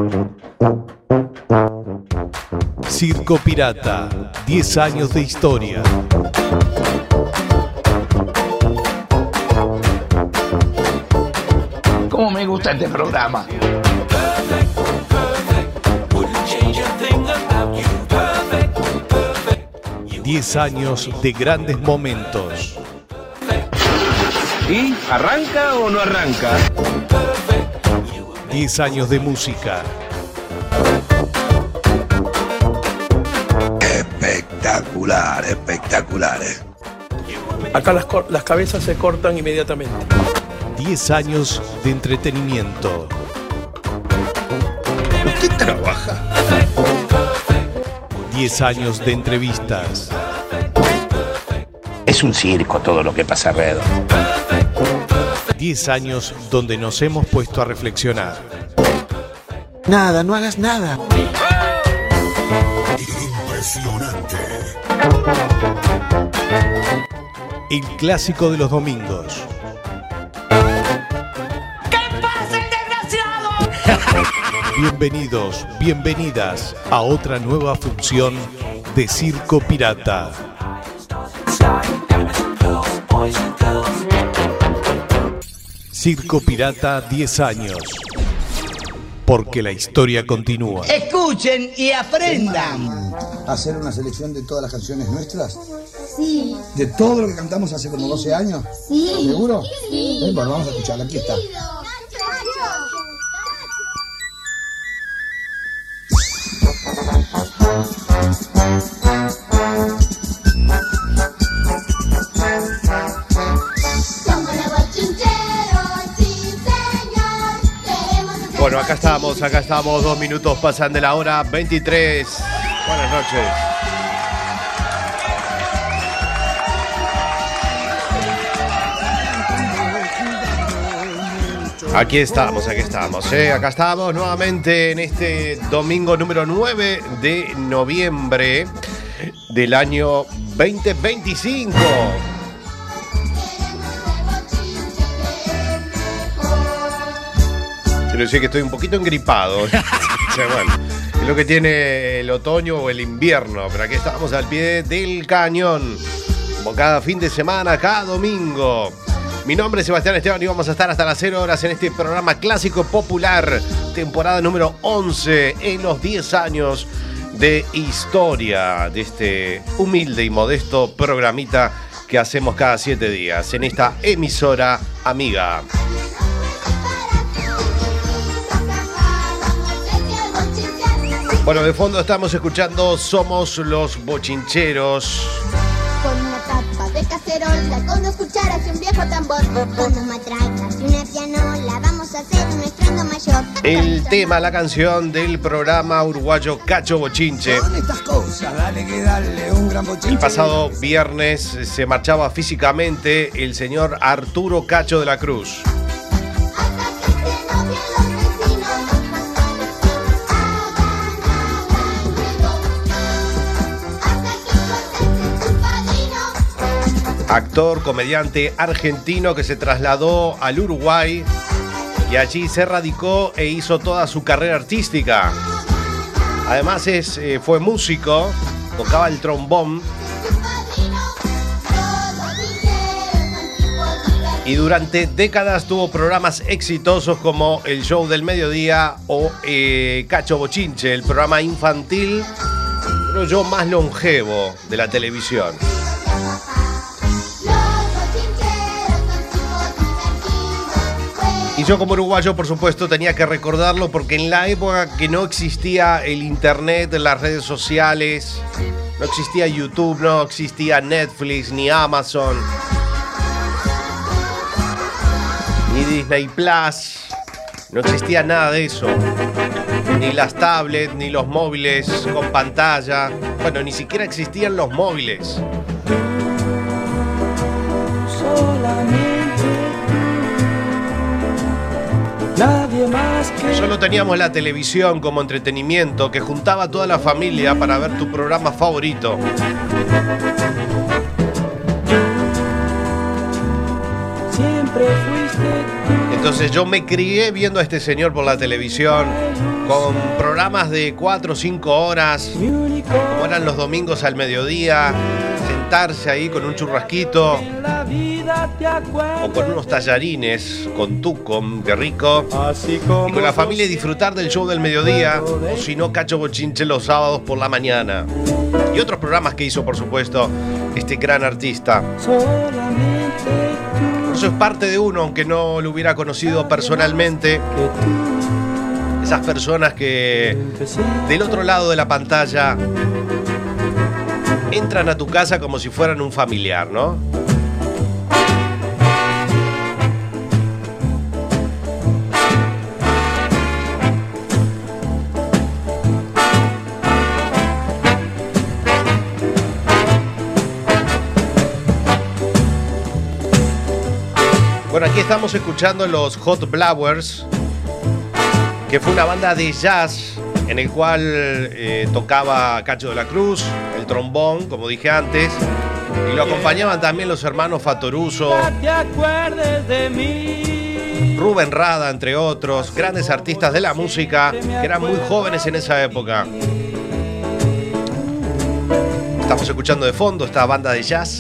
Circo Pirata, 10 años de historia. ¿Cómo me gusta este programa? 10 años de grandes momentos. ¿Y arranca o no arranca? 10 años de música. Espectacular, espectacular. Acá las cabezas se cortan inmediatamente. 10 años de entretenimiento. ¿Usted trabaja? 10 años de entrevistas. Es un circo todo lo que pasa alrededor. 10 años donde nos hemos puesto a reflexionar. Nada, no hagas nada. Impresionante. El clásico de los domingos. ¡Que pase el desgraciado! Bienvenidos, bienvenidas a otra nueva función de Circo Pirata. Circo Pirata 10 años. Porque la historia continúa. Escuchen y aprendan. ¿Hacer una selección de todas las canciones nuestras? Sí. ¿De todo lo que cantamos hace como 12 años? Sí. ¿Seguro? Sí. Bueno, vamos a escucharla. Aquí está. Bueno, acá estamos, 2 minutos pasan de la hora 23. Buenas noches. Aquí estamos, acá estamos nuevamente en este domingo número 9 de noviembre del año 2025. Quiero decir que estoy un poquito engripado. O sea, bueno, es lo que tiene el otoño o el invierno. Pero aquí estamos al pie del cañón. Como cada fin de semana, cada domingo. Mi nombre es Sebastián Esteban y vamos a estar hasta las 0 horas en este programa clásico popular. Temporada número 11 en los 10 años de historia de este humilde y modesto programita que hacemos cada 7 días en esta emisora amiga. Bueno, de fondo estamos escuchando Somos los Bochincheros. Con una tapa de cacerola, con 2 cucharas y un viejo tambor, con 2 matracas y una pianola, vamos a hacer un estruendo mayor. El tema, la canción del programa uruguayo Cacho Bochinche. Con estas cosas, dale que dale un gran bochinche. El pasado viernes se marchaba físicamente el señor Arturo Cacho de la Cruz. Actor, comediante argentino que se trasladó al Uruguay y allí se radicó e hizo toda su carrera artística. Además fue músico, tocaba el trombón y durante décadas tuvo programas exitosos como El Show del Mediodía o Cacho Bochinche, el programa infantil, pero yo más longevo de la televisión. Y yo como uruguayo, por supuesto, tenía que recordarlo porque en la época que no existía el internet, las redes sociales, no existía YouTube, no existía Netflix, ni Amazon, ni Disney Plus, no existía nada de eso. Ni las tablets, ni los móviles con pantalla. Bueno, ni siquiera existían los móviles. Nadie más que... Solo teníamos la televisión como entretenimiento que juntaba a toda la familia para ver tu programa favorito. Siempre fuiste tú. Entonces yo me crié viendo a este señor por la televisión con programas de 4 o 5 horas, como eran los domingos al mediodía, sentarse ahí con un churrasquito o con unos tallarines con tuco, qué rico, y con la familia disfrutar del show del mediodía, o si no, Cacho Bochinche los sábados por la mañana, y otros programas que hizo, por supuesto, este gran artista. Por eso es parte de uno, aunque no lo hubiera conocido personalmente. Esas personas que del otro lado de la pantalla entran a tu casa como si fueran un familiar, ¿no? Bueno, aquí estamos escuchando los Hot Blowers, que fue una banda de jazz en el cual tocaba Cacho de la Cruz, el trombón, como dije antes, y lo acompañaban también los hermanos Fatoruso, Rubén Rada, entre otros, grandes artistas de la música que eran muy jóvenes en esa época. Estamos escuchando de fondo esta banda de jazz.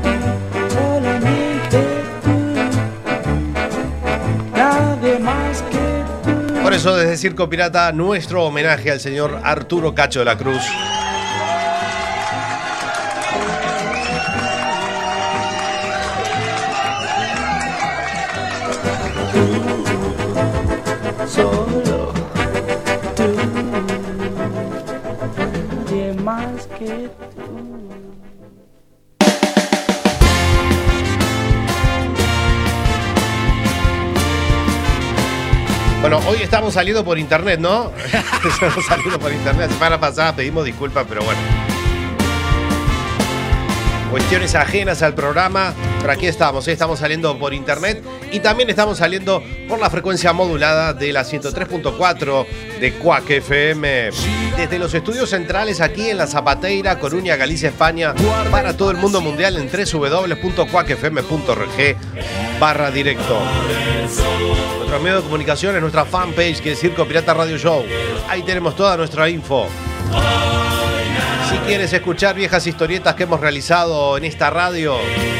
Por eso, desde Circo Pirata, nuestro homenaje al señor Arturo Cacho de la Cruz. Solo tú, nadie más que tú. Bueno, hoy estamos saliendo por internet, ¿no? Estamos saliendo por internet. La semana pasada pedimos disculpas, pero bueno. Cuestiones ajenas al programa, pero aquí estamos, estamos saliendo por internet y también estamos saliendo por la frecuencia modulada de la 103.4 de Quack FM. Desde los estudios centrales aquí en La Zapateira, Coruña, Galicia, España, para todo el mundo mundial en www.quackfm.org/directo. Nuestro medio de comunicación es nuestra fanpage, que es Circo Pirata Radio Show. Ahí tenemos toda nuestra info. Si quieres escuchar viejas historietas que hemos realizado en esta radio,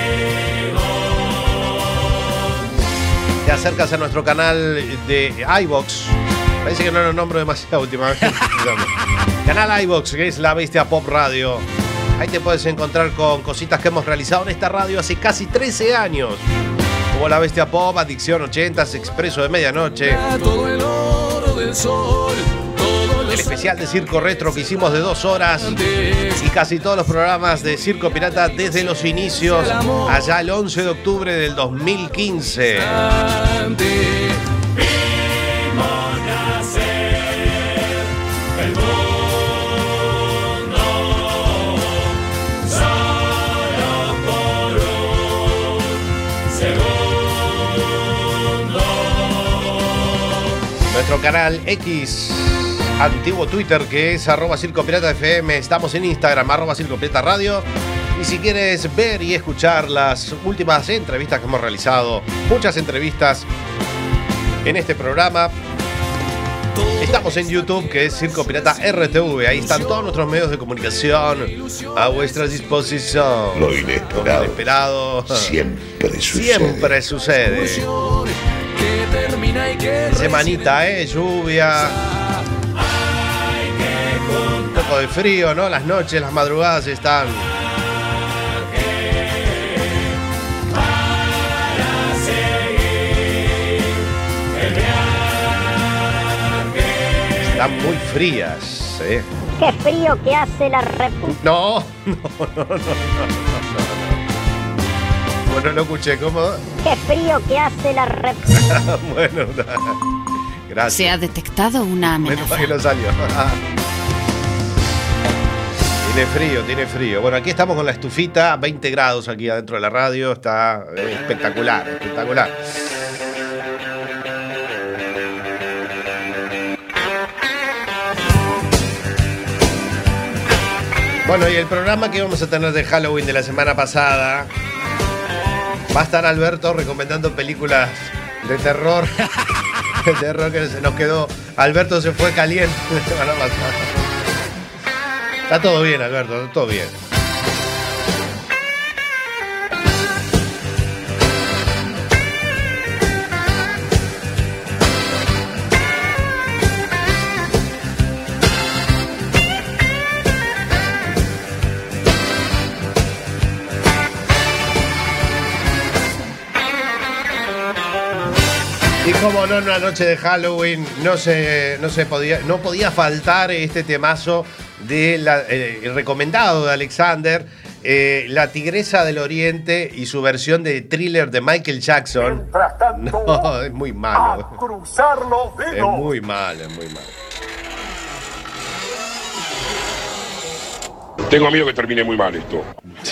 te acercas a nuestro canal de iVoox. Parece que no lo nombro demasiado últimamente. Canal iVoox, que es La Bestia Pop Radio. Ahí te puedes encontrar con cositas que hemos realizado en esta radio hace casi 13 años. Como La Bestia Pop, Adicción 80s, Expreso de Medianoche. Todo el oro del sol. El especial de Circo Retro que hicimos de 2 horas y casi todos los programas de Circo Pirata desde los inicios, allá el 11 de octubre del 2015. Nuestro canal X, antiguo Twitter, que es @CircoPirataFM. Estamos en Instagram, @CircoPirataRadio. Y si quieres ver y escuchar las últimas entrevistas que hemos realizado, muchas entrevistas en este programa, estamos en YouTube, que es Circo Pirata RTV. Ahí están todos nuestros medios de comunicación a vuestra disposición. Lo inesperado siempre siempre sucede. Semanita, lluvia, un poco de frío, ¿no? Las noches, las madrugadas están muy frías, ¿eh? ¡Qué frío que hace la República! No. Bueno, no escuché, ¿cómo? ¡Qué frío que hace la República! Bueno, gracias. Se ha detectado una amenaza. Menos mal que no salió. Tiene frío. Bueno, aquí estamos con la estufita, 20 grados aquí adentro de la radio. Está espectacular. Bueno, y el programa que vamos a tener de Halloween de la semana pasada, va a estar Alberto recomendando películas de terror. De terror que se nos quedó. Alberto se fue caliente. Está todo bien, Alberto, está todo bien. Y como no, en una noche de Halloween no podía faltar este temazo el recomendado de Alexander, La Tigresa del Oriente y su versión de Thriller de Michael Jackson. No, es muy malo. Es muy malo, es muy malo. Tengo miedo que termine muy mal esto.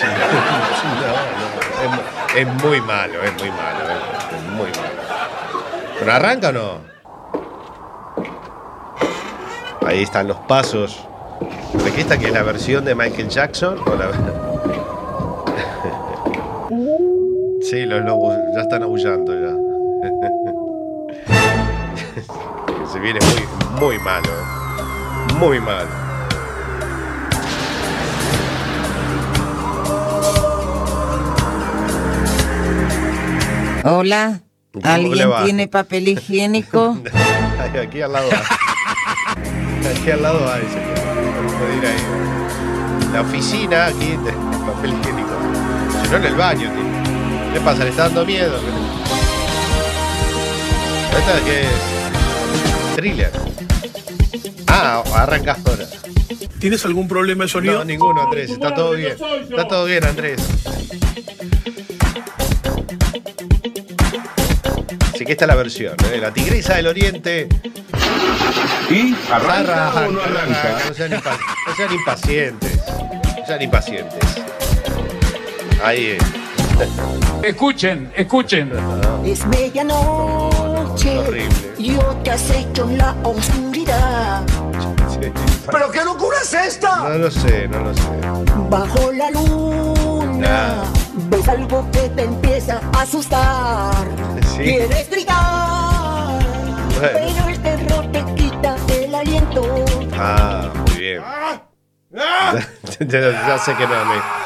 Es muy malo, es muy malo, es muy malo. ¿Pero arranca o no? Ahí están los pasos. Aquí está que es la versión de Michael Jackson o la... Sí, los lobos ya están aullando ya. Se viene muy malo, muy malo. Hola, ¿alguien tiene papel higiénico? Aquí al lado hay. Aquí al lado hay, señor. Puede ir ahí. La oficina, aquí, de papel higiénico. Si no, en el baño, tío. ¿Qué pasa? ¿Le está dando miedo? ¿Esta qué es? Thriller. Ah, arranca ahora. ¿Tienes algún problema de sonido? No, ninguno, Andrés. Está todo bien. Está todo bien, Andrés. Así que esta es la versión, ¿eh? La Tigresa del Oriente. ¿Y? ¿Arranca o no arranca? No sean impacientes. No sean impacientes. Ahí es. Escuchen. Es medianoche. Horrible. Yo te acecho en la oscuridad. Sí. ¿Pero qué locura es esta? No lo sé. Bajo la luna. Ves algo que te empieza a asustar. Sí. Quieres gritar. Bueno. Pero el terror te quita el aliento. Ah, muy bien. Ya sé que no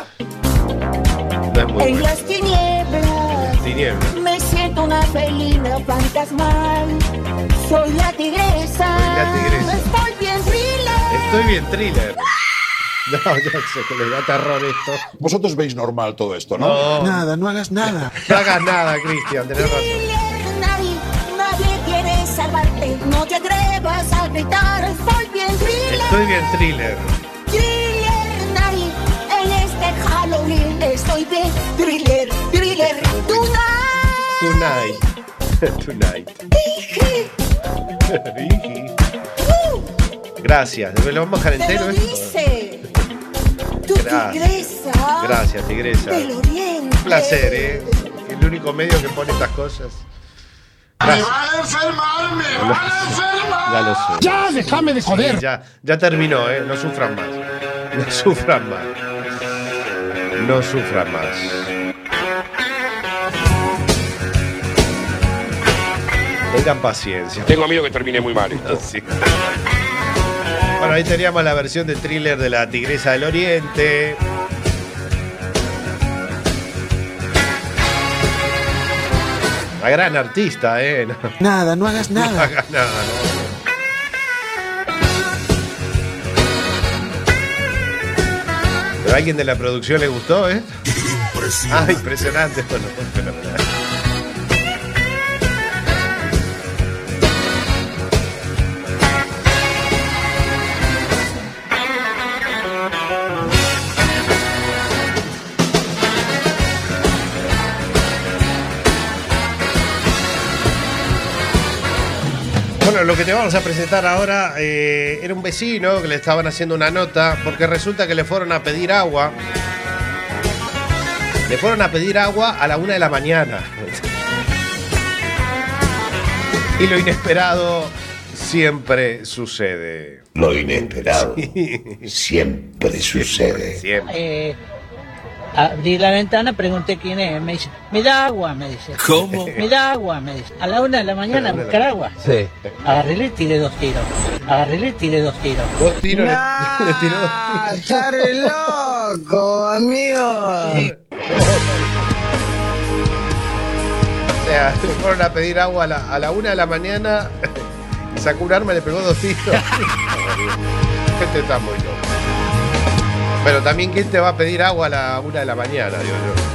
es muy En bueno. las tinieblas. Me siento una felina fantasmal. Soy la tigresa. Estoy bien thriller. No, yo sé que les da terror esto. Vosotros veis normal todo esto, ¿no? No. Nada, no hagas nada. No hagas nada, Cristian, tenés razón. Nadie quiere salvarte. No te atrevas a gritar. Estoy bien thriller. Thriller night. En este Halloween estoy bien thriller. Tonight. Gracias. ¿Lo vamos a dejar entero Te lo esto? dice. Tu tigresa. Gracias, Tigresa. Del Oriente. Un placer, ¿eh? El único medio que pone estas cosas. Gracias. Me van a enfermar. Ya lo sé. ¡Ya, déjame de joder! Sí, ya terminó, ¿eh? No sufran más. No sufran más. Tengan paciencia. Tengo miedo que termine muy mal esto. Sí. Bueno, ahí teníamos la versión del Thriller de La Tigresa del Oriente. Una gran artista, ¿eh? Nada, no hagas nada. No hagas nada, no. ¿Pero a alguien de la producción le gustó, eh? Impresionante. Impresionante. Bueno, fenomenal. Bueno, lo que te vamos a presentar ahora era un vecino que le estaban haciendo una nota porque resulta que le fueron a pedir agua. Le fueron a pedir agua a la 1 de la mañana. Y lo inesperado siempre sucede. Lo inesperado siempre sucede. Siempre. Abrí la ventana, pregunté quién es. Me dice, me da agua, me dice. ¿Cómo? Me da agua, me dice. A la 1 de la mañana a buscar agua. Sí. Agarré y le tiré 2 tiros. ¿2 tiros? Le tiró 2 tiros. ¡Está re loco, amigo! Sí. O sea, fueron a pedir agua a la 1 de la mañana, sacó un arma y le pegó 2 tiros. Gente está muy loca. Pero también, ¿quién te va a pedir agua a la 1 de la mañana? Digo yo.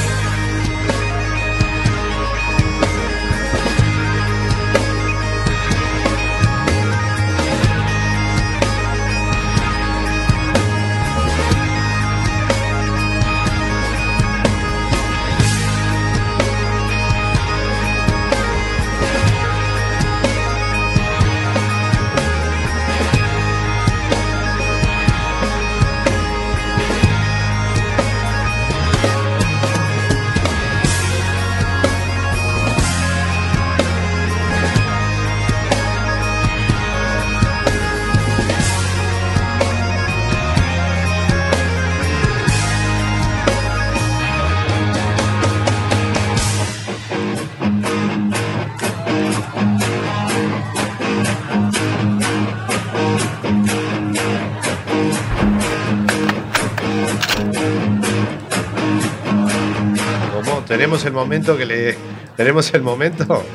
Tenemos el momento que le... ¿Tenemos el momento?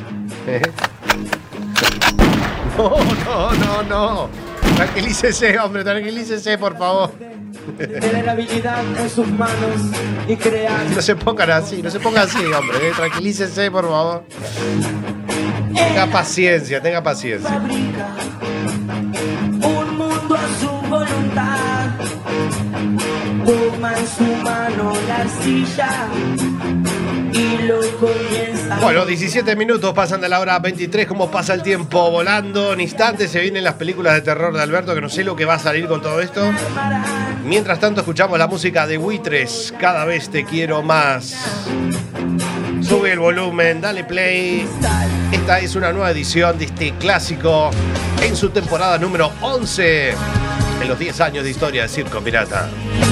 No. Tranquilícese, hombre, tranquilícese, por favor. Tener la habilidad en sus manos y crear. No se pongan así, hombre. Tranquilícese, por favor. Tenga paciencia. Fabrica un mundo a su voluntad. Toma en su mano la arcilla y lo comienza. Bueno, 17 minutos pasan de la hora 23. ¿Cómo pasa el tiempo volando? En instantes se vienen las películas de terror de Alberto, que no sé lo que va a salir con todo esto. Mientras tanto, escuchamos la música de Buitres. Cada vez te quiero más. Sube el volumen, dale play. Esta es una nueva edición de este clásico en su temporada número 11 en los 10 años de historia de Circo Pirata.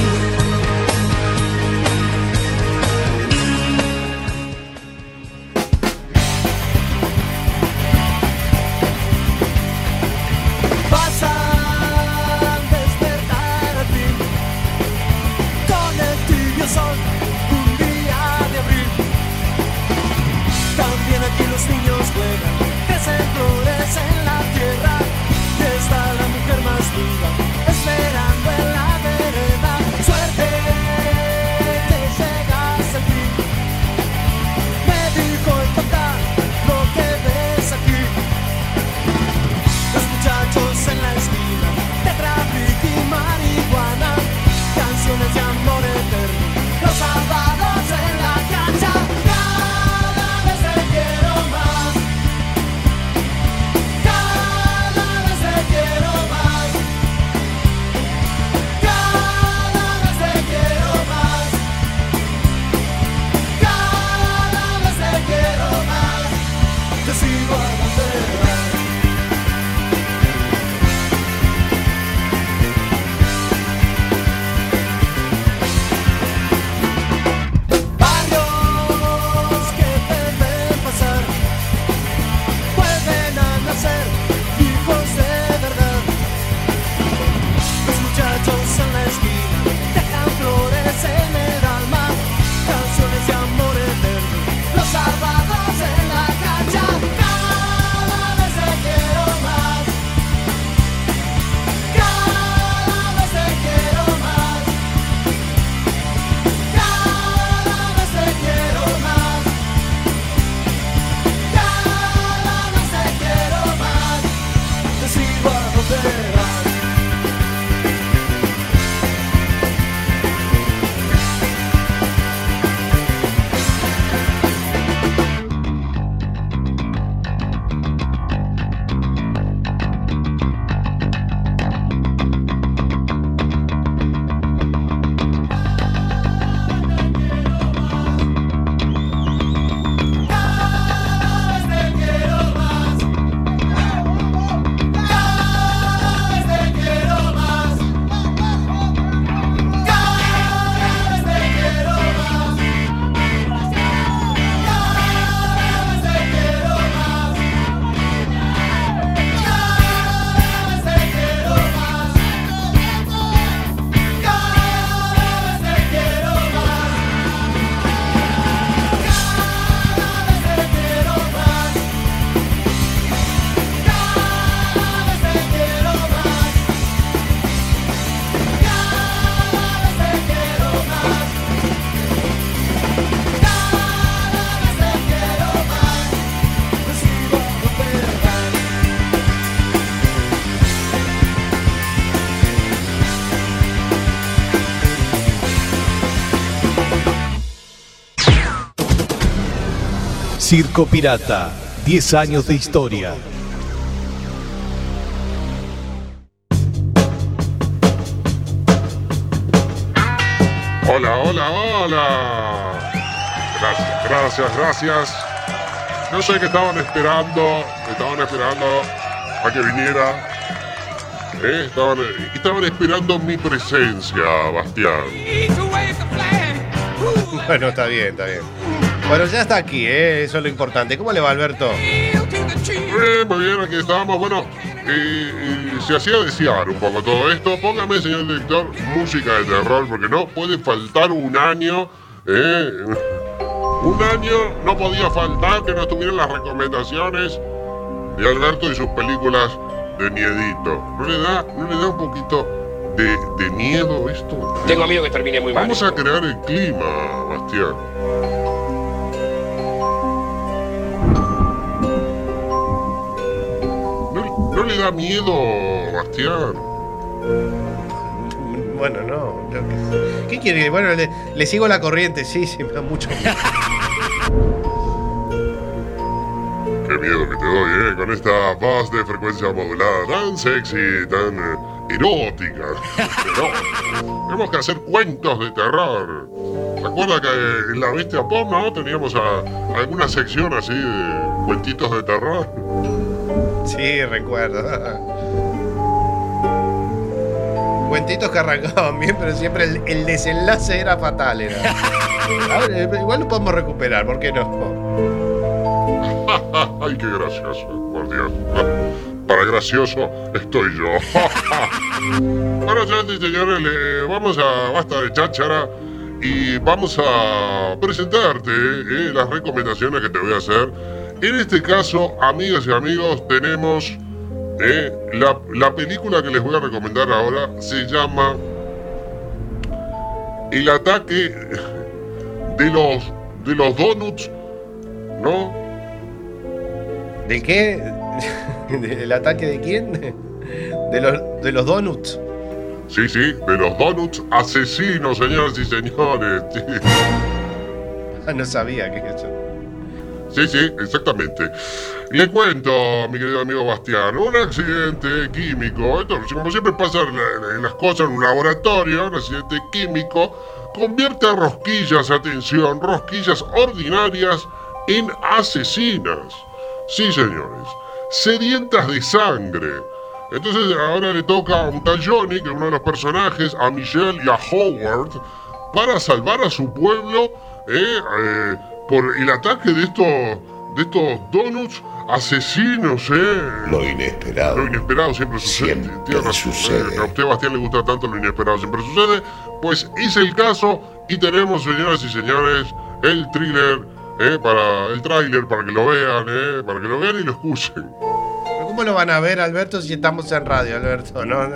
Esperando en la vereda, suerte que llegas al fin. Me dijo el tocar lo que ves aquí. Los muchachos en la esquina de tráfico y marihuana, canciones de amor eterno, los sábados en la cancha. Cada vez te quiero más. Cada vez te quiero más. Circo Pirata, 10 años de historia. Hola, hola, hola. Gracias. No sé qué estaban esperando a que viniera. Estaban esperando mi presencia, Bastián. Bueno, está bien. Bueno, ya está aquí, eso es lo importante. ¿Cómo le va, Alberto? Muy bien, aquí estamos. Bueno, se hacía desear un poco todo esto. Póngame, señor director, música de terror, porque no puede faltar un año. Un año no podía faltar que no estuvieran las recomendaciones de Alberto y sus películas de miedito. ¿No le da un poquito de miedo esto? Tengo miedo que termine muy mal. Vamos a crear el clima, Bastián. ¿No le da miedo, Bastián? Bueno, no. ¿Qué quiere? Bueno, le sigo la corriente, sí, me da mucho miedo. Qué miedo que te doy, con esta voz de frecuencia modulada tan sexy, tan erótica. Pero tenemos que hacer cuentos de terror. ¿Te acuerdas que en La Bestia Pop, no? Teníamos alguna sección así de cuentitos de terror. Sí, recuerdo. Cuentitos que arrancaban bien, pero siempre el desenlace era fatal. A ver, igual lo podemos recuperar, ¿por qué no? Ay, qué gracioso, por Dios. Para gracioso estoy yo. Bueno, señoras y señores, vamos a basta de cháchara y vamos a presentarte las recomendaciones que te voy a hacer. En este caso, amigas y amigos, tenemos la película que les voy a recomendar ahora. Se llama El ataque de los donuts, ¿no? ¿De qué? ¿El ataque de quién? ¿De los donuts? Sí, de los donuts asesinos, señoras y señores. Sí. No sabía que eso. Sí, exactamente. Le cuento, mi querido amigo Bastián, un accidente químico. Entonces, como siempre pasa en las cosas en un laboratorio, un accidente químico convierte a rosquillas ordinarias en asesinas. Sí, señores, sedientas de sangre. Entonces ahora le toca a un tal Johnny, que es uno de los personajes, a Michelle y a Howard, para salvar a su pueblo por el ataque de estos donuts asesinos. Lo inesperado. Lo inesperado siempre sucede. Siempre sucede. A usted, Bastián, le gusta tanto lo inesperado siempre sucede. Pues es el caso y tenemos, señoras y señores, el thriller. Para el tráiler, para que lo vean y lo escuchen. ¿Cómo lo van a ver, Alberto, si estamos en radio, Alberto? ¿No?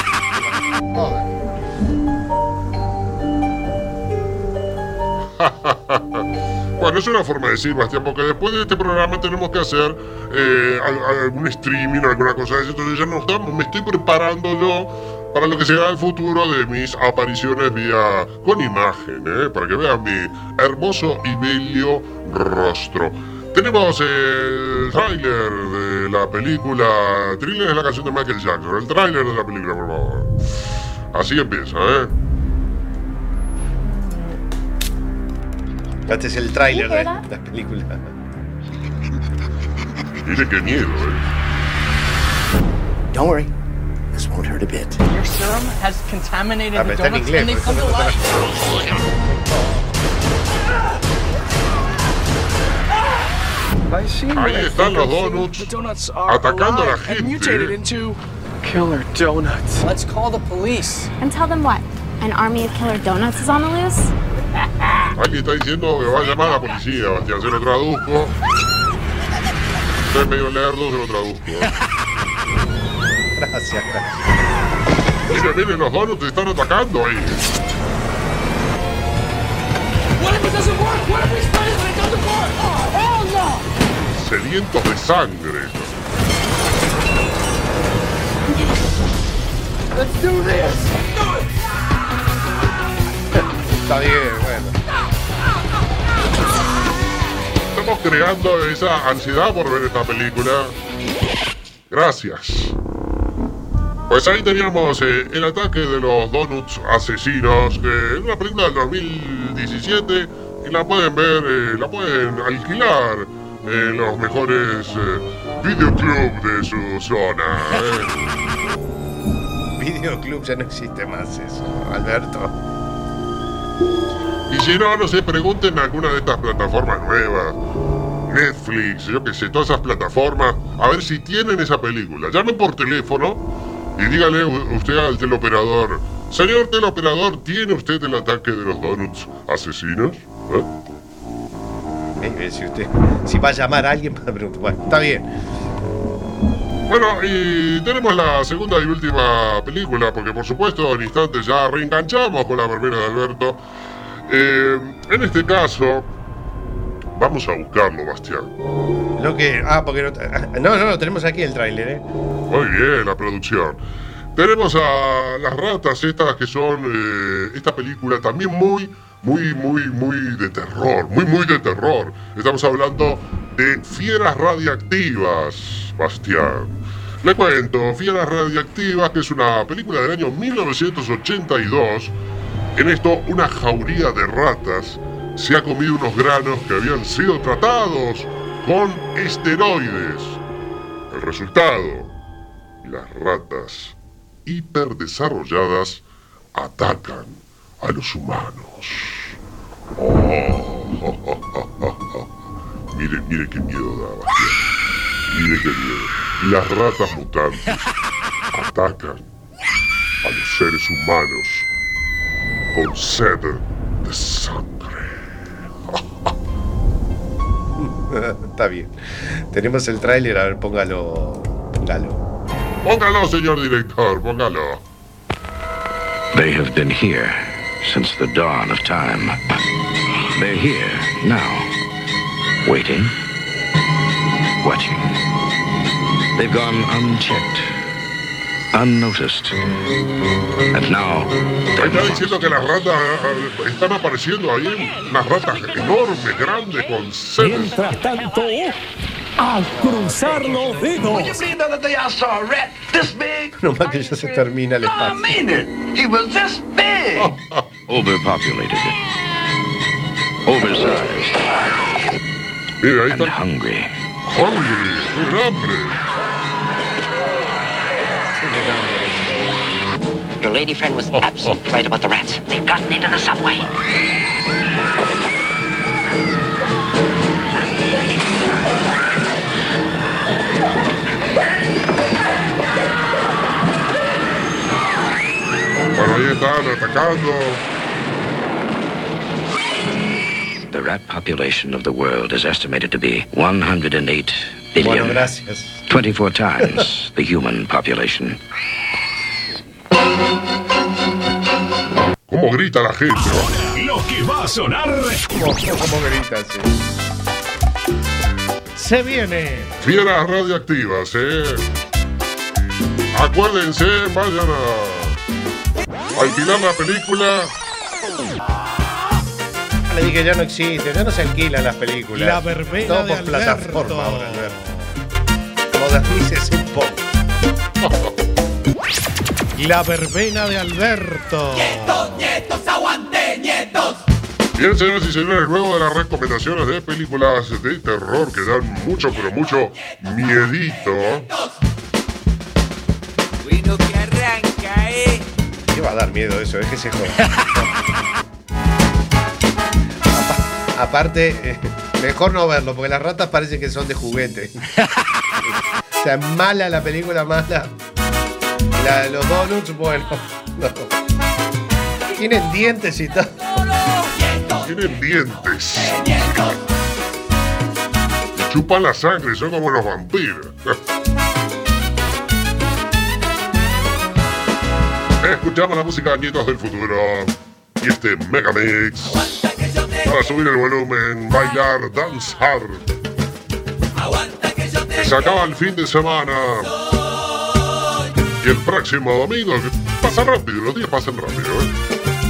Bueno, es una forma de decir, Bastián, porque después de este programa tenemos que hacer algún streaming, alguna cosa de eso. Entonces ya me estoy preparando yo para lo que será el futuro de mis apariciones con imagen, para que vean mi hermoso y bello rostro. Tenemos el tráiler de la película. Thriller es la canción de Michael Jackson. El tráiler de la película, por favor. Así empieza, Este es el tráiler de la película. Mire qué miedo, Don't worry. This won't hurt a bit. Your serum has contaminated the donuts and they've come to life. Ahí están los donuts atacando a la gente. Killer donuts. Let's call the police. And tell them what? An army of killer donuts is on the loose? Aquí está diciendo que va a llamar a la policía, Bastián. Se lo traduzco. Usted es medio lerdo, se lo traduzco. Gracias. Miren, los donuts te están atacando ahí. What if it doesn't work? What if we spray it when it doesn't work? Oh, hell no! Sedientos de sangre. Let's do this. Está bien, bueno. Tenemos creando esa ansiedad por ver esta película. Gracias. Pues ahí teníamos El ataque de los donuts asesinos, que es una película del 2017 y la pueden ver, la pueden alquilar en los mejores videoclubs de su zona. Videoclub ya no existe más eso, Alberto. Y si no se pregunten en alguna de estas plataformas nuevas, Netflix, yo qué sé, todas esas plataformas, a ver si tienen esa película. Llamen por teléfono y dígale usted al teleoperador: señor teleoperador, ¿tiene usted el ataque de los donuts asesinos? Si va a llamar a alguien para preguntar. Bueno, está bien. Bueno, y tenemos la segunda y última película, porque por supuesto en instantes ya reenganchamos con La verbena de Alberto. En este caso, vamos a buscarlo, Bastián. Lo que... porque no, tenemos aquí el tráiler, Muy bien, la producción. Tenemos a las ratas estas que son esta película también muy de terror, muy de terror. Estamos hablando de Fieras Radiactivas, Bastián. Le cuento, Fieras Radiactivas, que es una película del año 1982. En esto, una jauría de ratas se ha comido unos granos que habían sido tratados con esteroides. El resultado: las ratas hiperdesarrolladas atacan a los humanos. Mire qué miedo da, Bastián. Mire qué miedo. Las ratas mutantes atacan a los seres humanos con sed de sangre. Está bien. Tenemos el tráiler, a ver, póngalo. Póngalo, señor director, póngalo. They have been here since the dawn of time. They're here now, waiting, watching. They've gone unchecked, unnoticed, and now Está diciendo que las ratas están apareciendo ahí, unas ratas enormes, grandes, con sed. Mientras tanto, a cruzar los dedos. No más que ya se termina el espacio. overpopulated, oversized, mira, ahí and está. hungry. ¡Hungry! ¡Un hambre! Your lady friend was absolutely right about the rats. They've gotten into the subway. Bueno, ahí están atacando. The rat population of the world is estimated to be 108 billion. Bueno, gracias. 24 times the human population. ¿Cómo grita la gente? Lo que va a sonar. ¿Cómo grita, sí? Se viene. Fieras radioactivas, Acuérdense, vayan a alquilar la película. Le dije, ya no existe, ya no se alquilan las películas. La verbena todo de por plataforma Alberto. ahora, Alberto. Modernícese un poco. La verbena de Alberto. Nietos, aguante, nietos. Bien, señoras y señores, luego de las recomendaciones de películas de terror que dan mucho, pero mucho miedito. Bueno, que arranca, ¿Qué va a dar miedo eso? Es que se joda. Aparte, mejor no verlo, porque las ratas parecen que son de juguete. O sea, mala la película, mala. Los donuts, bueno. No. Tienen dientes y todo. Tienen dientes. Y chupan la sangre, son como los vampiros. Escuchamos la música de Nietos del Futuro y este Megamix para subir el volumen, bailar, danzar. Se acaba el fin de semana y el próximo domingo, que pasa rápido, los días pasan rápido,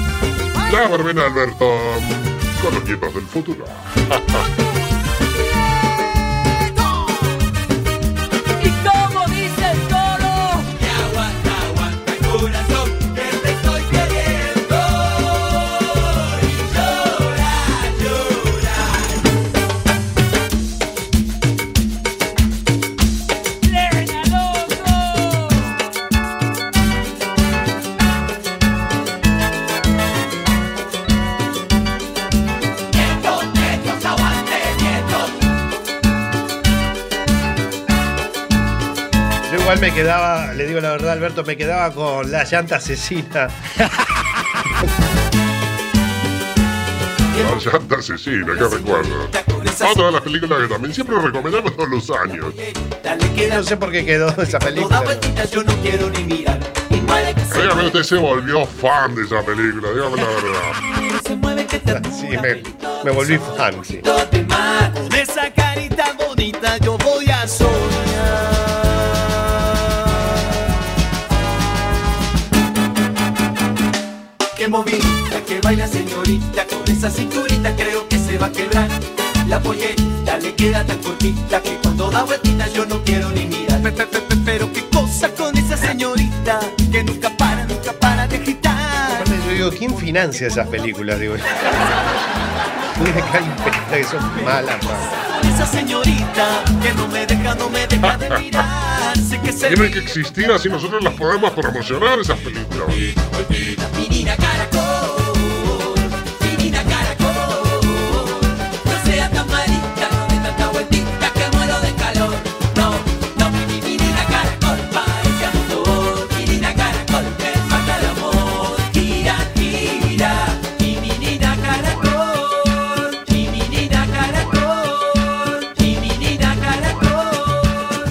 La verbena de Alberto con los Nietos del Futuro. igual me quedaba, le digo la verdad, Alberto, me quedaba con la llanta asesina. La llanta asesina, que recuerdo. Otra de las películas que también siempre recomendamos todos los años. No sé por qué quedó esa película. Dígame, usted se volvió fan de esa película, dígame la verdad. Sí, me volví fan, sí. Con esa carita bonita yo voy a soñar. Qué movida, que baila señorita, con esa cinturita creo que se va a quebrar. La pollera le queda tan cortita que cuando da vueltitas yo no quiero ni mirar. Pero qué cosa con esa señorita que nunca para de gritar. Yo digo, ¿quién financia esas películas? Digo, hay películas que son malas, man. Esa señorita que no me deja de mirar. Sé que se tienen que existir, así nosotros las podemos promocionar, esas películas. Menina caracol, menina caracol, no sea tan malita, no me tanta vueltita que muero de calor. No, mi menina caracol, parece amor, menina caracol, me mata el amor. Gira, mi menina caracol, mi menina caracol, mi menina caracol.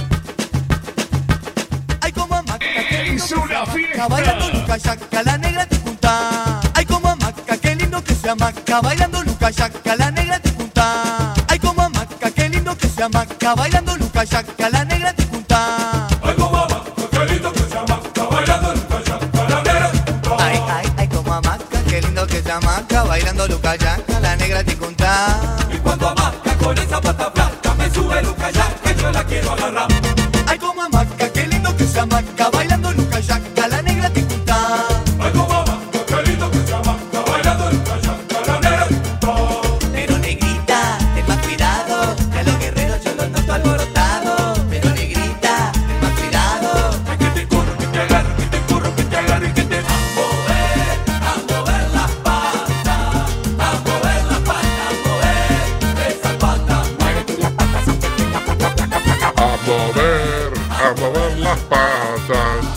Ay, como maca que es una fiesta. Bailando Luca Yaca, la negra te junta. Ay, como Maca, qué lindo que se Maca. Bailando Luca Yaca, la negra te junta. Ay, como Maca, qué lindo que se Maca. Bailando Luca Yaca, la negra te junta. Ay, como Maca, qué lindo que se Maca. Bailando Luca Yaca, la negra te junta. Ay, como Maca, qué lindo que se Maca. Bailando Luca Yaca, la negra te junta. Y cuando Maca con esa pata flaca me sube Luca Yaca, yo la quiero agarrar. Ay, como Maca, qué lindo que se Maca. Bailando Luca Yaca, la negra te junta. Ay, como Maca, qué lindo que se Maca. Bailando Luca Yaca, la negra te junta. Pero negrita, ten más cuidado, que a los guerreros yo los noto alborotados. Pero negrita, ten más cuidado. Ay, que te corro, que te agarro, que te corro, que te agarro y que te a mover las patas, a mover las patas, a mover esas patas. Muévete las patas, aunque tenga placa. A mover las patas.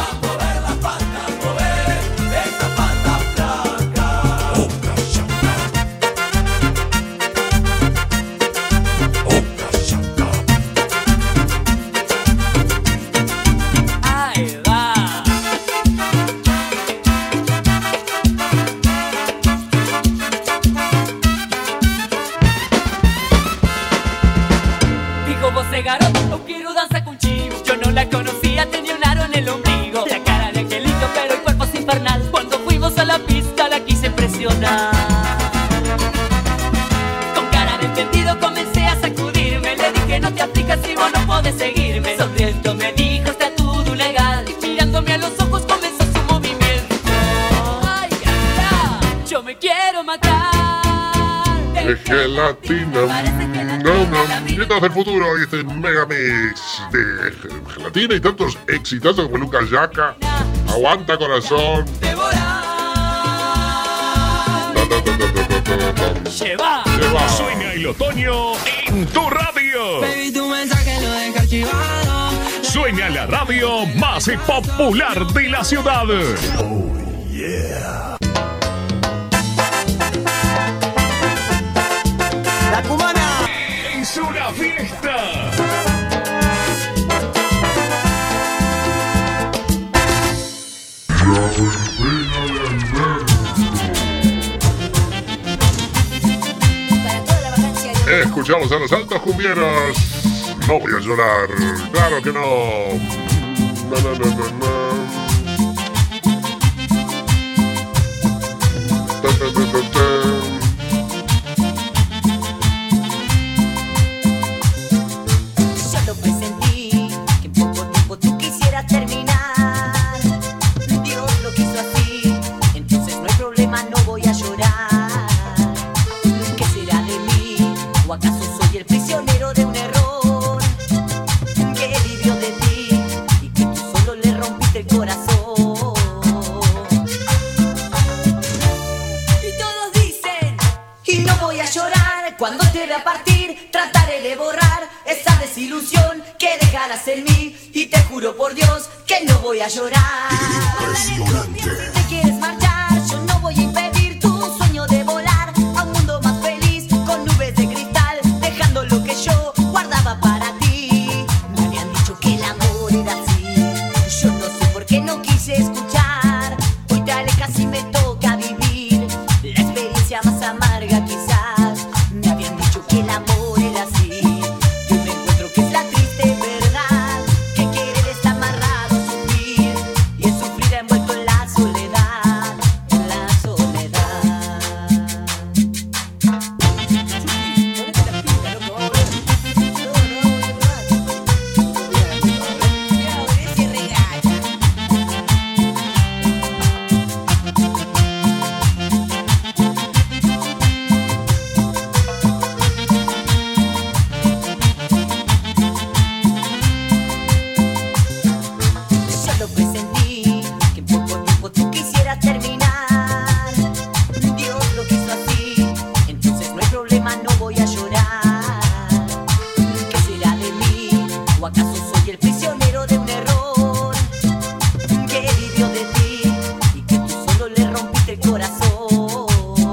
Dijo vos garoto, no quiero danza contigo. Yo no la conocía, tenía un aro en el ombligo. La cara de angelito, pero el cuerpo es infernal. Cuando fuimos a la pista la quise impresionar. Con cara de entendido comencé a sacudirme. Le dije no te aplicas si vos no podés seguirme. Sonriendo me dijo está todo legal. Y mirándome a los ojos comenzó su movimiento. Ay, yo me quiero matar. Es gelatina. Nietas del futuro y este megamix de gelatina y tantos exitazos como Luca Yaca. Aguanta corazón. Lleva. Sueña el otoño en tu radio. Baby, tu mensaje lo deja archivado. Sueña la radio más popular de la ciudad. Oh, yeah. La cubana. Es una fiesta. Escuchamos a los altos cumbieros. No voy a llorar. Claro que no. No. Yo lo presentí, que en poco tiempo tú quisieras terminar. Dios lo quiso así, entonces no hay problema, no voy a llorar. ¿Qué será de mí? ¿O acaso soy el prisionero de un error? Que vivió de ti y que tú solo le rompiste el corazón. Y todos dicen, y no voy a llorar cuando te vea partir. Trataré de borrar esa desilusión que que dejaras en mí. Y te juro por Dios que no voy a llorar. Impresionante. Si te quieres marchar, yo no voy a impedir tu sueño de volar a un mundo más feliz, con nubes de cristal, dejando lo que yo guardaba para ti. Me habían dicho que el amor era así, yo no sé por qué no quise escuchar. Hoy te alejas y me toca vivir la experiencia más amarga quizás. Me habían dicho que el amor era así, yo me encuentro que es la triste verdad, que querer está amarrado a sufrir, y el sufrir envuelto en la soledad, en la soledad. Solo presentí que en poco tiempo tú quisieras terminar. Dios lo quiso así, entonces no hay problema, no voy a llorar. ¿Qué será de mí? ¿O acaso soy el prisionero de un error que vivió de ti y que tú solo le rompiste el corazón?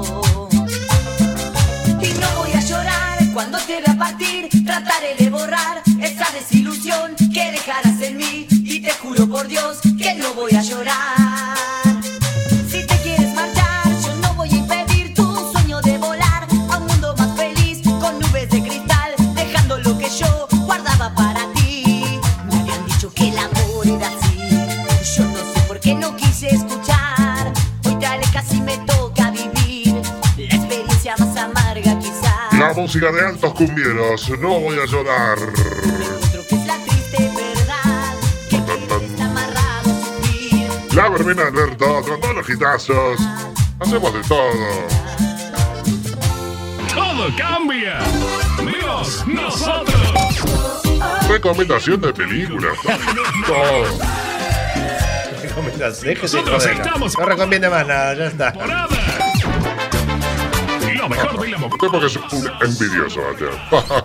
Y no voy a llorar cuando te vea partir, trataré de borrar esa desilusión que dejarás en mí. Y te juro por Dios que no voy a llorar. Si te quieres marchar, yo no voy a impedir tu sueño de volar a un mundo más feliz, con nubes de cristal, dejando lo que yo guardaba para ti. Me habían dicho que el amor era así, yo no sé por qué no quise escuchar. Hoy te alejas y me toca vivir la experiencia más amarga quizás. La música de altos cumbieros, no voy a llorar. Encuentro que es la triste verdad, que querer está amarrado a sufrir. La verbena Alberto, con todos los hitazos. Hacemos de todo. Todo cambia. Menos nosotros. Recomendación de películas. Todo. Déjese de Nosotros joder. estamos- No recomiende más nada, ya está. Lo mejor de la Usted porque es un envidioso, Mateo.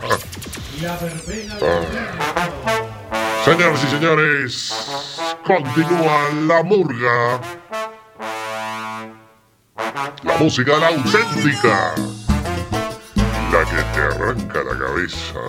Señoras y señores, continúa la murga. La música, la auténtica. La que te arranca la cabeza.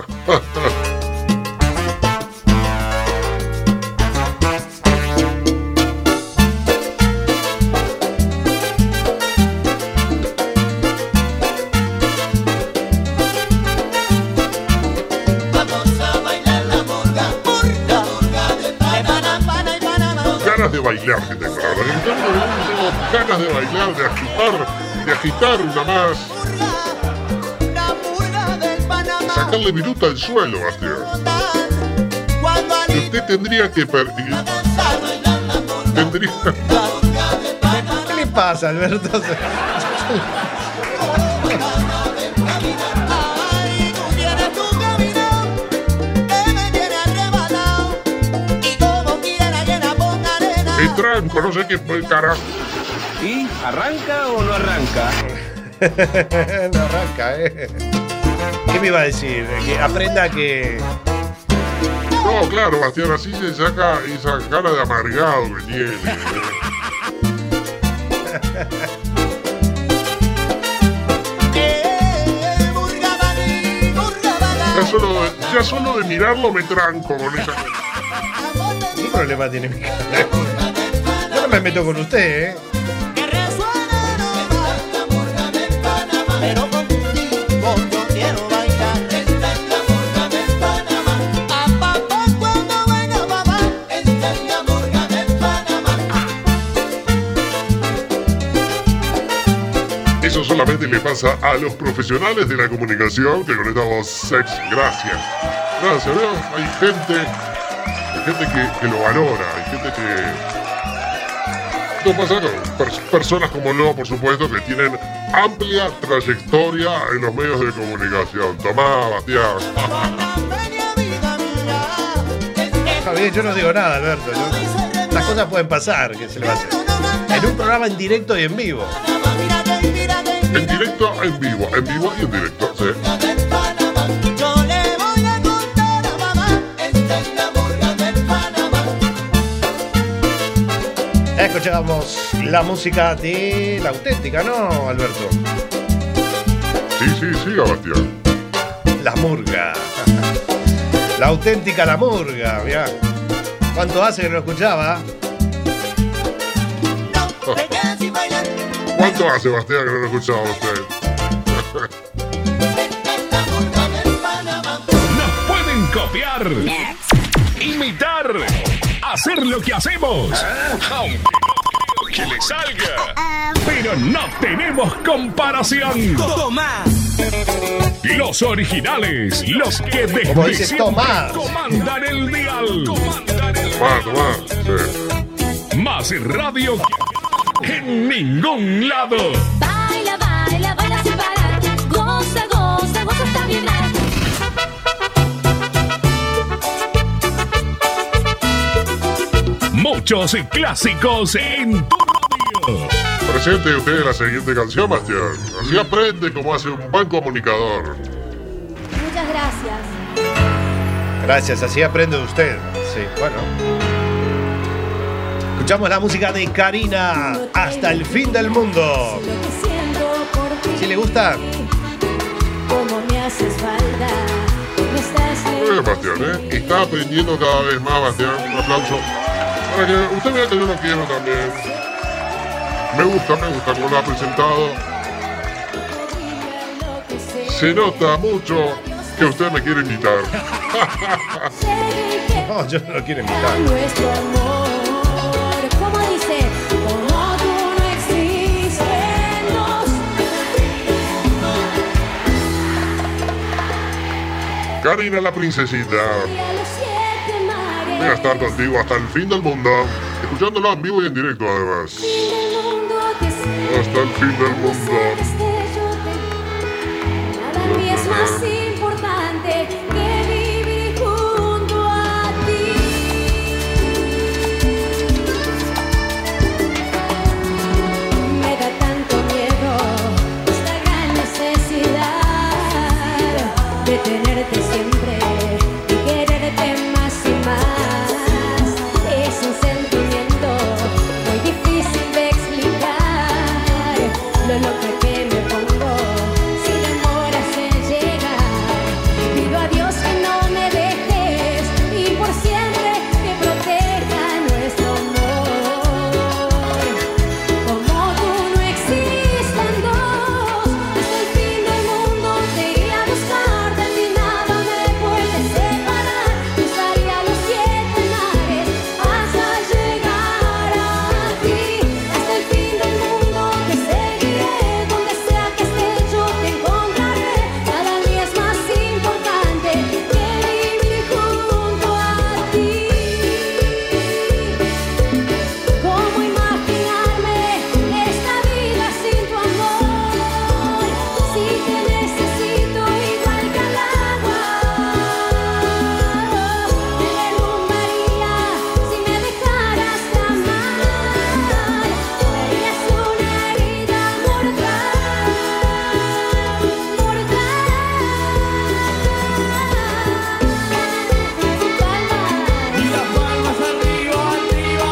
Vamos a bailar la murga, murga, murga de Panamá y Panamá. Ganas de bailar que tengo, la verdad que tengo ganas de bailar, de agitar una más. Sacarle viruta al suelo, Bastián. Y usted tendría que tendría. ¿Qué le pasa, Alberto? El tranco, no sé qué fue el carajo. ¿Y arranca o no arranca? No arranca, ¿Qué me iba a decir? Que aprenda que... No, claro, Bastián, así se saca esa cara de amargado que tiene. Ya solo de mirarlo me tranco con esa. ¿Qué problema tiene mi cara? Yo no me meto con usted, Pero contigo yo quiero bailar. Esta es la murga de Panamá. A papá cuando venga mamá. Esta es la murga de Panamá. Eso solamente le pasa a los profesionales de la comunicación que con esta voz sexy. Gracias. Gracias, ¿veo? Hay gente que lo valora, hay gente que... No pasa con personas como no, por supuesto, que tienen amplia trayectoria en los medios de comunicación. Tomá, Bastián. Está bien, yo no digo nada, Alberto. Las cosas pueden pasar, ¿qué se le va a hacer? En un programa en directo y en vivo. En directo, en vivo y en directo, sí. Yo le voy a contar a mamá. Esta es Escuchamos la música de La Auténtica, ¿no, Alberto? Sí, Sebastián. La Murga. La Auténtica La Murga, mirá. ¿Cuánto hace que no escuchaba? ¿Cuánto hace, Sebastián, que no lo escuchaba usted? Nos pueden copiar, imitar, hacer lo que hacemos, aunque que le salga, pero no tenemos comparación. Tomás. Los originales, los que Como desde dice siempre Tomás. comandan el dial. Tomás, sí. Más radio que en ningún lado. Baila, baila, baila sin parar. Goza, goza, goza hasta vibrar. Muchos clásicos en tu radio. Presente usted la siguiente canción, Bastián. Así aprende cómo hace un buen comunicador. Muchas gracias. Gracias, así aprende usted. Sí, bueno. Escuchamos la música de Karina, Hasta el fin del mundo. ¿Sí le gusta? Como me haces falta. Me estás Bastián, está aprendiendo cada vez más, Bastián. Un aplauso. Para que usted vea que yo lo quiero también. Me gusta como lo ha presentado. Se nota mucho que usted me quiere invitar. No, yo no lo quiero invitar. nuestro amor. Como dice, como tú no existes. Karina la princesita. Voy a estar contigo hasta el fin del mundo. Escuchándolo en vivo y en directo, además. Hasta el fin del mundo. Para mí es más importante que vivir junto a ti. Me da tanto miedo esta gran necesidad de tenerte siempre y quererte más y más. Es un sentimiento muy difícil de explicar. Lo loco que me pongo si demoras en llegar. Pido a Dios que no me dejes y por siempre que proteja nuestro amor. Como tú no existen dos, hasta el fin del mundo te iré a buscar. De ti nada me puede separar. Cruzaría los 7 mares hasta llegar a ti. Hasta el fin del mundo te seguiré. Donde sea que estés yo te encontraré. Para mí es más importante que vivir junto a ti. ¿Cómo imaginarme esta vida sin tu amor? Si te necesito igual que al agua. Me derrumbaría si me dejaras de amar. Serías una herida mortal, Y las palmas arriba, arriba.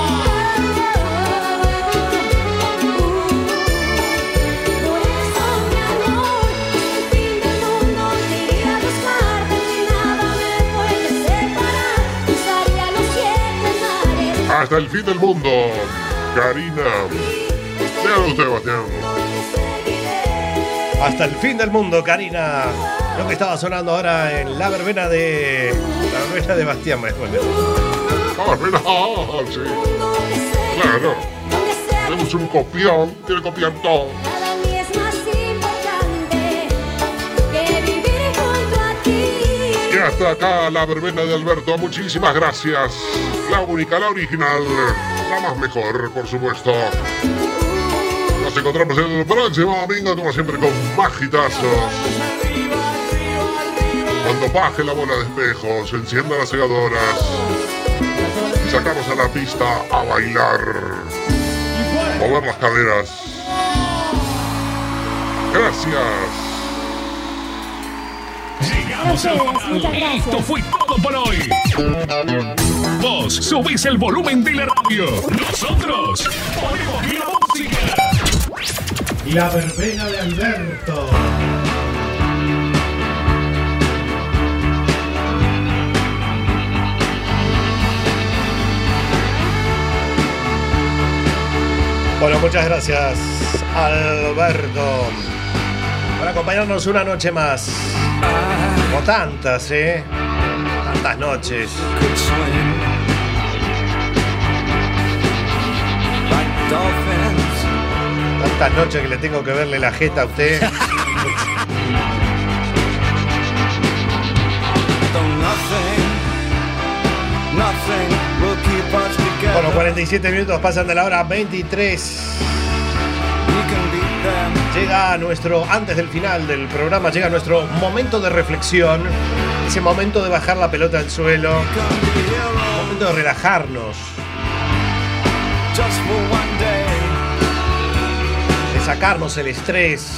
Por eso, mi amor, hasta el fin del mundo te iré a buscar. De ti nada me puede separar. Cruzaría los 7 mares. Hasta el fin del mundo, Karina. Véalo usted, Bastián. Hasta el fin del mundo, Karina. Lo que estaba sonando ahora en la verbena de Bastián. Bueno. Sí. Claro. Tenemos un copión, quiere copiar todo. Para mí es más importante que vivir junto a ti. Y hasta acá la verbena de Alberto. Muchísimas gracias. La única, la original, la más mejor, por supuesto. Nos encontramos el próximo domingo, como siempre, con más hitazos. Cuando baje la bola de espejos, se enciendan las segadoras y sacamos a la pista a bailar. Mover las caderas. Gracias. Llegamos al final. Esto fue todo por hoy. Vos subís el volumen de la radio. Nosotros ponemos la música. La verbena de Alberto. Bueno, muchas gracias, Alberto, por acompañarnos una noche más. Como tantas, tantas noches. Tantas noches que le tengo que verle la jeta a usted. Bueno, 47 minutos pasan de la hora 23. Llega nuestro, antes del final del programa, llega nuestro momento de reflexión. Ese momento de bajar la pelota al suelo. Momento de relajarnos. De sacarnos el estrés.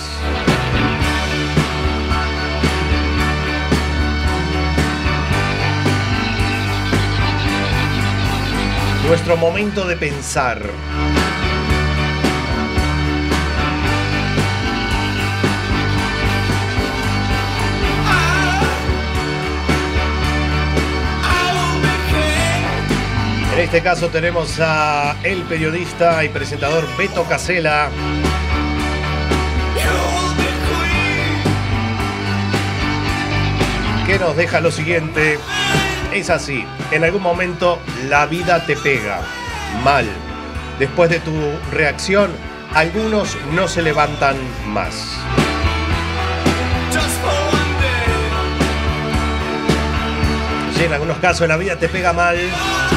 Nuestro momento de pensar. En este caso tenemos a el periodista y presentador Beto Casella. Que nos deja lo siguiente. Es así, en algún momento la vida te pega mal. Después de tu reacción, algunos no se levantan más. Sí, en algunos casos la vida te pega mal. En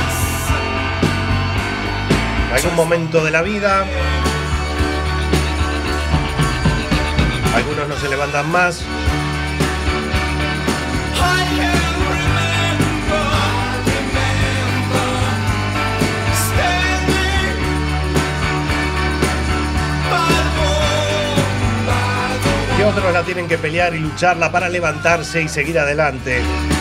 algún momento de la vida, algunos no se levantan más. Y otros la tienen que pelear y lucharla para levantarse y seguir adelante.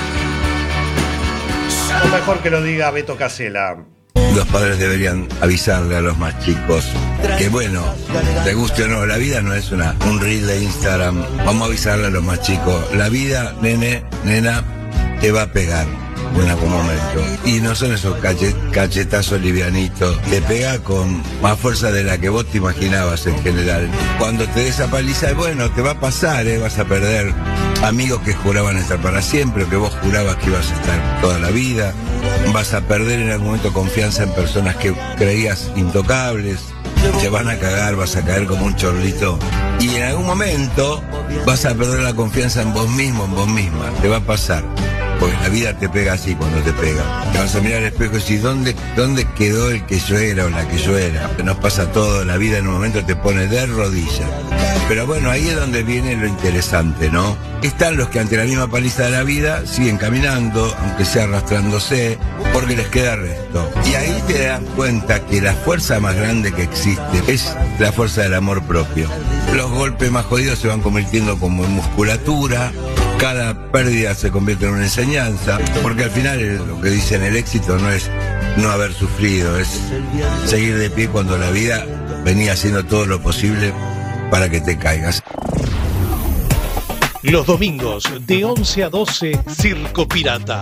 O mejor que lo diga Beto Casella. Los padres deberían avisarle a los más chicos que bueno, te guste o no, la vida no es un reel de Instagram. Vamos a avisarle a los más chicos. La vida, nena, te va a pegar en algún momento. Y no son esos cachetazos livianitos. Te pega con más fuerza de la que vos te imaginabas en general. Cuando te des esa paliza, bueno, te va a pasar, vas a perder amigos que juraban estar para siempre, o que vos jurabas que ibas a estar toda la vida. Vas a perder en algún momento confianza en personas que creías intocables. Te van a cagar, vas a caer como un chorlito. Y en algún momento vas a perder la confianza en vos mismo, en vos misma. Te va a pasar. Porque la vida te pega así cuando te pega. Te vas a mirar al espejo y decís, ¿dónde quedó el que yo era o la que yo era? Nos pasa todo, la vida en un momento te pone de rodillas. Pero bueno, ahí es donde viene lo interesante, ¿no? Están los que ante la misma paliza de la vida siguen caminando, aunque sea arrastrándose, porque les queda resto. Y ahí te das cuenta que la fuerza más grande que existe es la fuerza del amor propio. Los golpes más jodidos se van convirtiendo como en musculatura. Cada pérdida se convierte en una enseñanza, porque al final lo que dicen el éxito no es no haber sufrido, es seguir de pie cuando la vida venía haciendo todo lo posible para que te caigas. Los domingos de 11 a 12, Circo Pirata.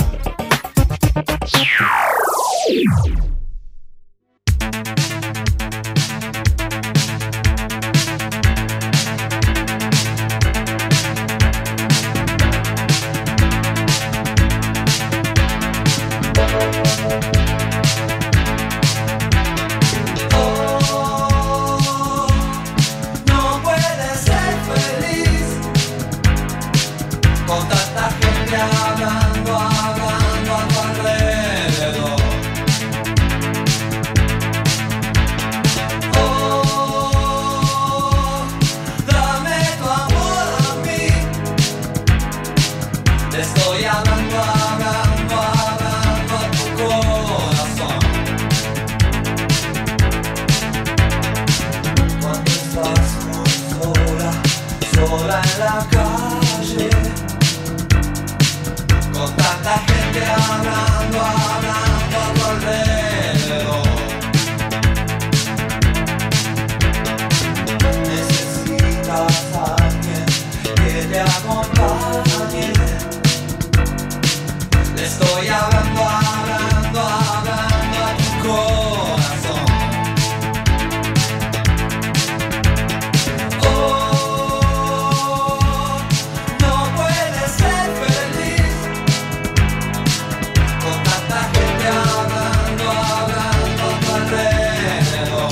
Sola en la calle, gente hablando a tu alrededor. Necesitas a alguien que te acompañe. Le estoy hablando a tu corazón. Oh, no puedes ser feliz con tanta gente hablando a tu alrededor.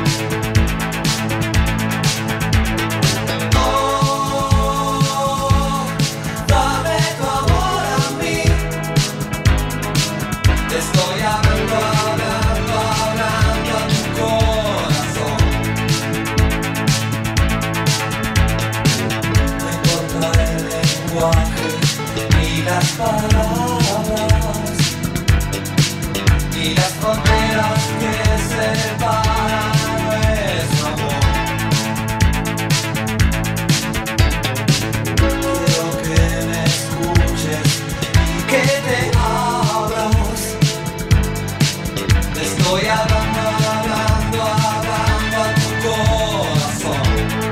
Oh, dame tu amor a mí. Te estoy hablando a tu corazón. No importa el lenguaje ni las palabras ni las fronteras que separan nuestro amor. Quiero que me escuches y que te abras. Te estoy hablando a tu corazón.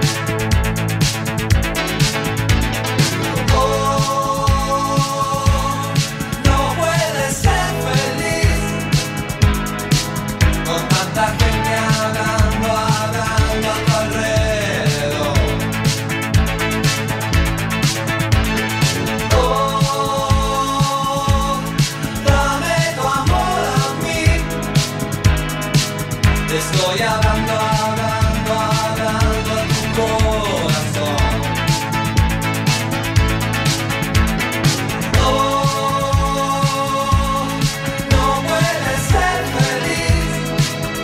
Oh, no puedes ser feliz con tanta gente hablando a tu alrededor. Oh, dame tu amor a mí. Te estoy hablando a tu corazón. Oh, no puedes ser feliz.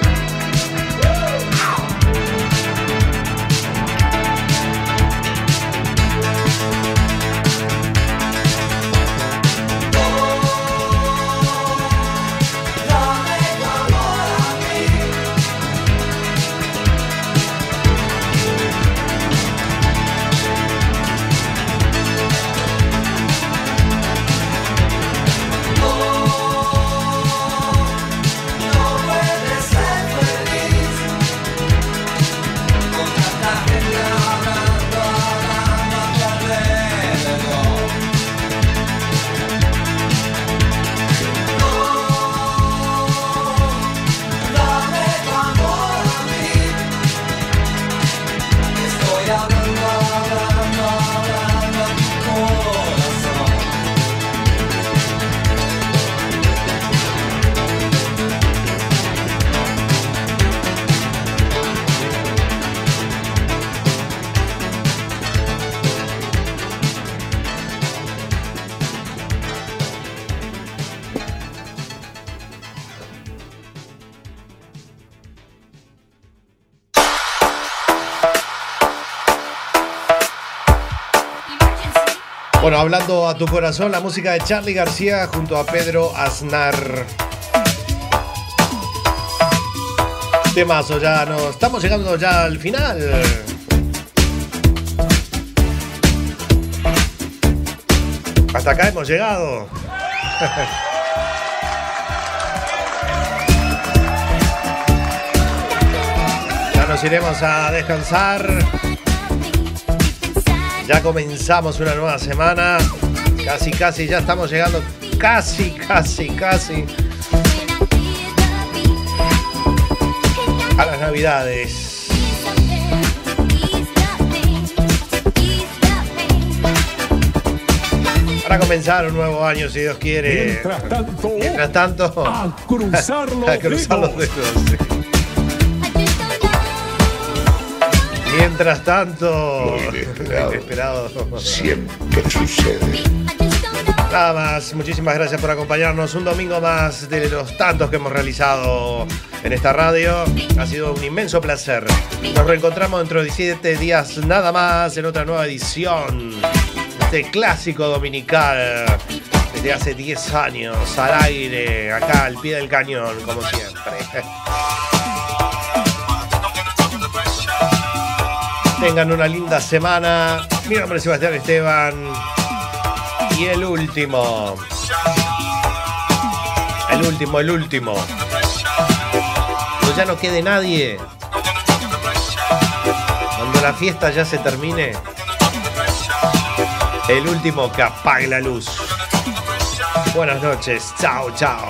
Dame tu amor a mí. No puedes ser feliz con tanta gente hablando a tu alrededor. Dame tu amor a mí. Estoy hablando a tu corazón. Bueno, hablando a tu corazón, la música de Charly García junto a Pedro Aznar. Temazo, ya no. Estamos llegando ya al final. Hasta acá hemos llegado. Ya nos iremos a descansar. Ya comenzamos una nueva semana. Casi, ya estamos llegando. Casi. A las Navidades. Para comenzar un nuevo año, si Dios quiere. Mientras tanto, a cruzar los dedos. Mientras tanto, lo inesperado siempre sucede. Nada más, muchísimas gracias por acompañarnos un domingo más de los tantos que hemos realizado en esta radio. Ha sido un inmenso placer. Nos reencontramos dentro de 17 días nada más en otra nueva edición de este clásico dominical desde hace 10 años al aire, acá al pie del cañón, como siempre. Tengan una linda semana. Mi nombre es Sebastián Esteban. Y el último. El último. Cuando ya no quede nadie. Cuando la fiesta ya se termine. El último que apague la luz. Buenas noches. Chao, chao.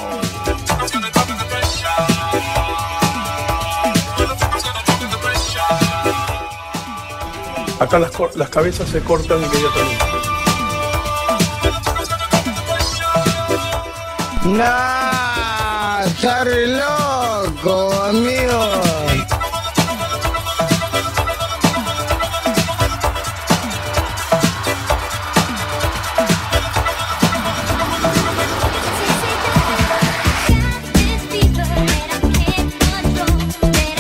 Acá las cabezas se cortan inmediatamente. Nah, está re loco, amigo.